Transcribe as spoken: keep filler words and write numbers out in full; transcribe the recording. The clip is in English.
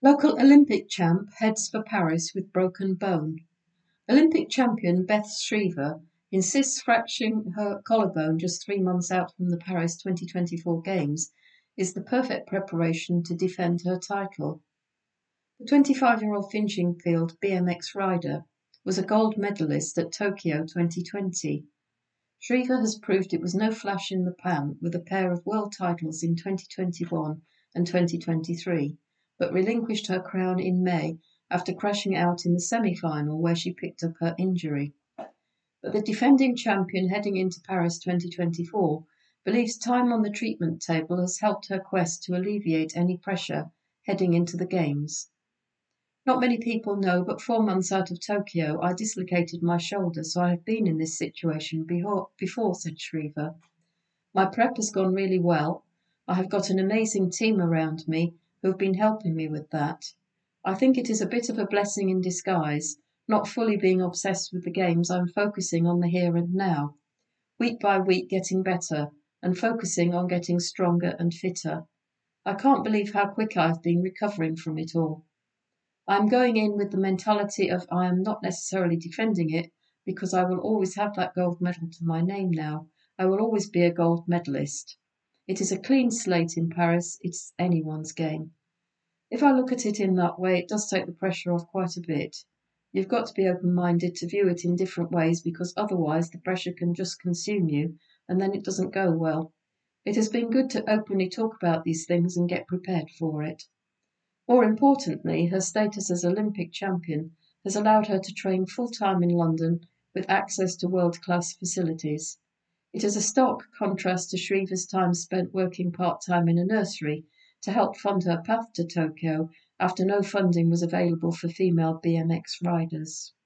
Local Olympic champ heads for Paris with broken bone. Olympic champion Beth Shriver insists fracturing her collarbone just three months out from the Paris twenty twenty-four Games is the perfect preparation to defend her title. The twenty-five-year-old Finchley B M X rider was a gold medalist at Tokyo twenty twenty. Shriver has proved it was no flash in the pan with a pair of world titles in twenty twenty-one and twenty twenty-three, but relinquished her crown in May after crashing out in the semi-final where she picked up her injury. But the defending champion heading into Paris twenty twenty-four believes time on the treatment table has helped her quest to alleviate any pressure heading into the Games. Not many people know, but four months out of Tokyo, I dislocated my shoulder, so I have been in this situation before, said Shriver. My prep has gone really well. I have got an amazing team around me who have been helping me with that. I think it is a bit of a blessing in disguise. Not fully being obsessed with the Games, I'm focusing on the here and now. Week by week getting better and focusing on getting stronger and fitter. I can't believe how quick I've been recovering from it all. I'm going in with the mentality of I am not necessarily defending it because I will always have that gold medal to my name now. I will always be a gold medalist. It is a clean slate in Paris. It's anyone's game. If I look at it in that way, it does take the pressure off quite a bit. You've got to be open-minded to view it in different ways because otherwise the pressure can just consume you and then it doesn't go well. It has been good to openly talk about these things and get prepared for it. More importantly, her status as Olympic champion has allowed her to train full-time in London with access to world-class facilities. It is a stark contrast to Shriver's time spent working part-time in a nursery to help fund her path to Tokyo after no funding was available for female B M X riders.